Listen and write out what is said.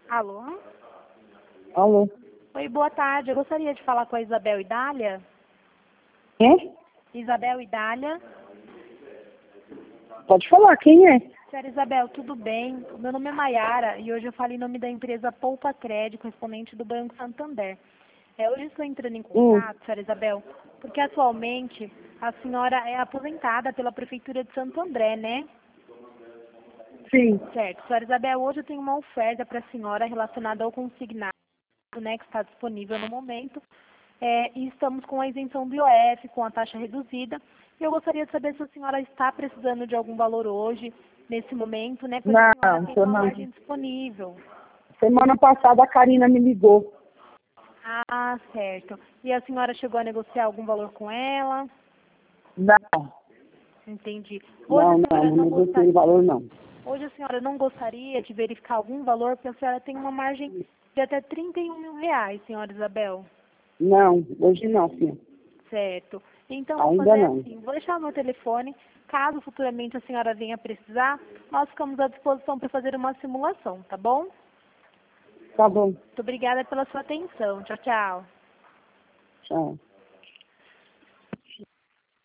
Alô? Alô? Oi, boa tarde. Eu gostaria de falar com a Isabel Idália. É? Isabel Idália. Pode falar, quem é? Senhora Isabel, tudo bem? O meu nome é Maiara e hoje eu falo em nome da empresa Poupa Crédito, correspondente do Banco Santander. Hoje estou entrando em contato, senhora Isabel, porque atualmente a senhora é aposentada pela Prefeitura de Santo André, né? Sim. Certo. Senhora Isabel, hoje eu tenho uma oferta para a senhora relacionada ao consignado, né, que está disponível no momento. E estamos com a isenção do IOF, com a taxa reduzida. E eu gostaria de saber se a senhora está precisando de algum valor hoje, nesse momento, né? Pois a senhora tem uma margem disponível. Semana passada a Karina me ligou. Ah, certo. E a senhora chegou a negociar algum valor com ela? Não. Entendi. Hoje Não negociei valor não. Hoje a senhora não gostaria de verificar algum valor, porque a senhora tem uma margem de até R$ 31.000, senhora Isabel. Não, hoje não, filha. Certo. Então, Ainda vou fazer não. assim, vou deixar o meu telefone, caso futuramente a senhora venha precisar, nós ficamos à disposição para fazer uma simulação, tá bom? Tá bom. Muito obrigada pela sua atenção. Tchau, tchau. Tchau.